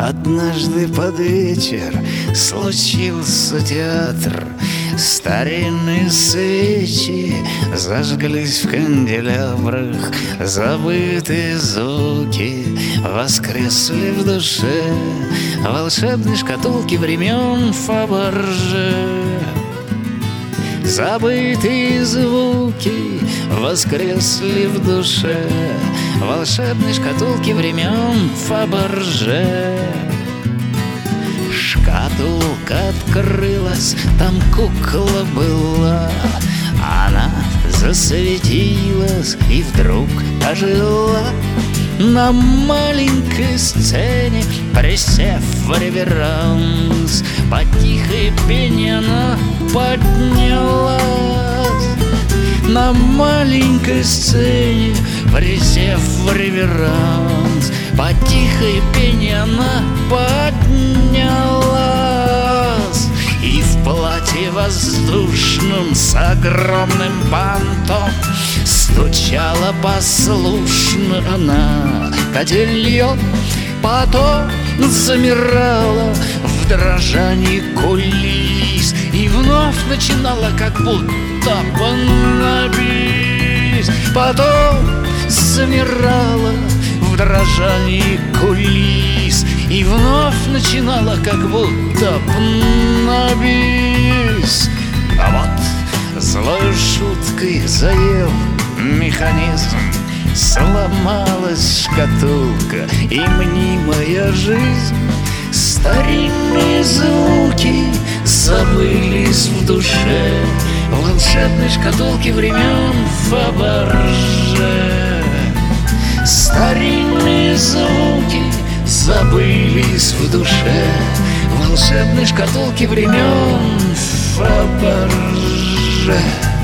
Однажды под вечер случился театр. Старинные свечи зажглись в канделябрах, забытые звуки воскресли в душе волшебной шкатулки времен Фаберже. Забытые звуки воскресли в душе волшебной шкатулки времен Фаберже. Шкатулка открылась, там кукла была. Она засветилась и вдруг ожила. На маленькой сцене, присев в реверанс, под тихое пение она поднялась. На маленькой сцене, присев в реверанс, под тихое пение она поднялась. И в платье воздушном с огромным бантом стучала послушно она котельон. Потом замирала в дрожании кулис и вновь начинала как будто понабись. Потом замирала в дрожании кулис и вновь начинала как будто понабись. А вот злой шуткой заел механизм, сломалась шкатулка и мнимая жизнь. Старинные звуки забылись в душе волшебной шкатулки времен Фаберже. Старинные звуки забылись в душе волшебной шкатулки времен Фаберже.